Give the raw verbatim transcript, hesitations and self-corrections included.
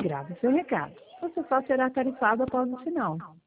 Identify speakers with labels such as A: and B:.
A: Grave seu recado. Você só será tarifado após o sinal.